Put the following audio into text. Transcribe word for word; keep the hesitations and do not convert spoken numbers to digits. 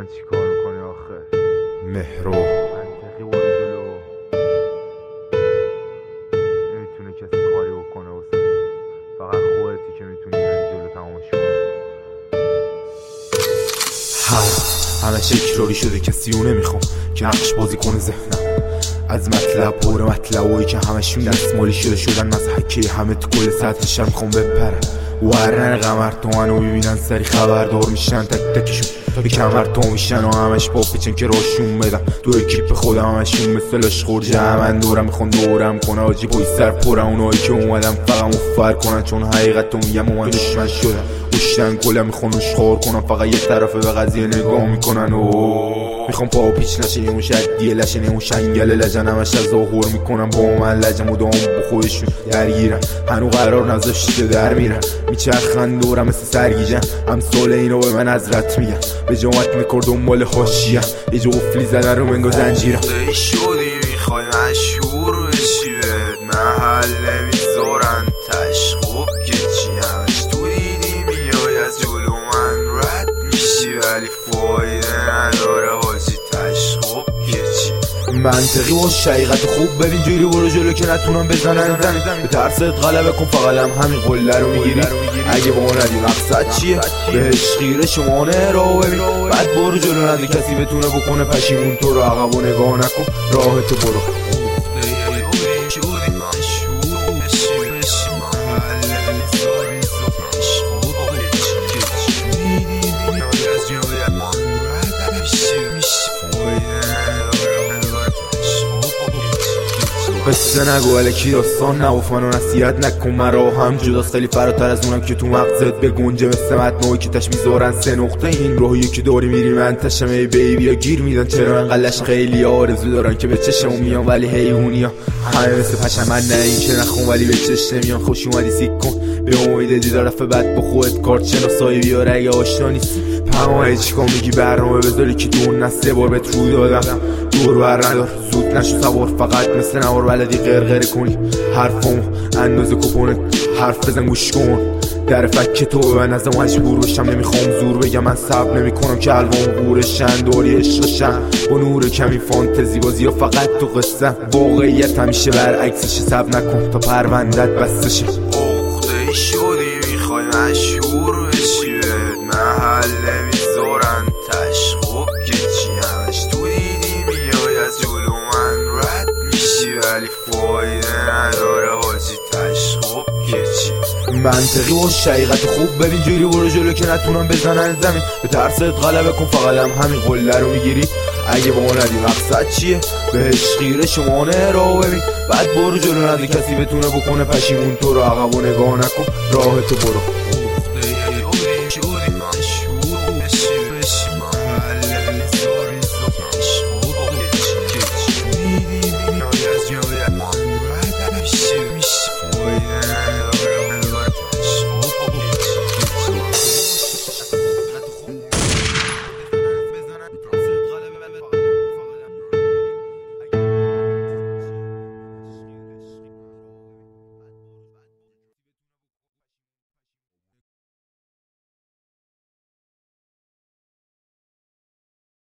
چی کار میکنی آخه؟ مهرو منطقی برو جلو، نمیتونه کسی کاری بکنه واسه، فقط خودتی که میتونی بری جلو تمامش کنی. هر همه شکراری شده کسی اون نمیخوام که نقش بازی کنه ذهنم از مطلب پر مطلبایی که همشون دستمالی شده شدن مضحکه همه تو کل سطحش میخوام بپرن ورنه قمر تو منو ببینن سری خبردار میشن تک تکشون به کمر تو میشن و همش با پیچن که راشون بدم تو اکیپ خودم همشون مثل اشخور جمعن دورم میخوان دورم کنه آجی پای سر پرم اونایی که اومدم فقط مفر کنن چون حقیقت تو میگم اومد دشمن شدم گشتن کلم میخوان اشخار کنم فقط یه طرفه به قضیه نگاه میکنن و میخوام پا پیچ نشه اون شدیه لشه اون شنگل لجن همش از ظاهر میکنم با من لجم و دام با خودشون درگیرن هنو قرار نذاشته در میرن میچرخن دورم مثل سرگیجن همسال اینو به من حضرت میگن به جامعت میکرد دنبال حاشیه یه جو افلی زدن رو منگا زنجیرم ای شدی میخوای مشهور بشی بهت محل نمیذارن تش خوب که چی همش تو دیدی میای از جلو من رد میشی ولی فایده نداره حاجی تش خوب که چی منطقی و شقیقت خوب ببین جوری برو جلو که نتونم بزنن زمین به ترست غلبه کن فقط هم همین قله رو میگیری اگه با ندی مقصد چیه بهش خیره شمانه رو ببین بعد برو جلو ندی کسی بتونه بکنه پشیمون تو رو عقب و نگاه نکن راهتو برو قصه نگو الکی داستان نباف منو نصیحت نکن من راهم جداست خیلی فراتر از اونم که تو مغزت بگنجه مثل متنایی که تش میذارن سه نقطه این راهی که داری میری من تشم ای بیبی ها گیر میدن چرا انقلش خیلی آرزو دارن که به چشم میان ولی حیوونی ها همه مثل پشم من نه این که نخون ولی به چشم نمیان خوش اومدی سیک کن به امید دیدار رفت بعد با خودت کارت شناسایی بیار اگه آشنا نیستی پما چیکار میگی برنامه بذاری که دون نه سه بار بهت روی دادم دور بر ندار زود نشو سوار فقط مثل نوار بلدی غرغره کنی حرفمو اندازه کپونه حرف بزن گوش کن در فکر تو به من ازم مجبور بشم نمیخوام زور بگم من صبر نمیکنم که الوام قورشن داری عشقشن با نور کمی فانتزی بازی یا فقط تو قصه واقعیت همیشه برعکسش صبر نکن تا پروندت بسته شه اخته شدی میخوای مشهور بشی بهت محل نمیذارن تش خوب که چی همش تو دیدی میای از جلو من رد میشی ولی فایده نداره حاجی تش خوب که چی منطقی و شقیقت خوب ببین جوری برو جلو که نتونم بزنن زمین به ترست غلبه کن فقط هم همین قله رو میگیری اگه با ندی مقصد چیه بهش خیره شمانه رو ببین بعد برو جلو ندی کسی بتونه بکنه پشیمون تو رو عقب و نگاه نکن راهتو برو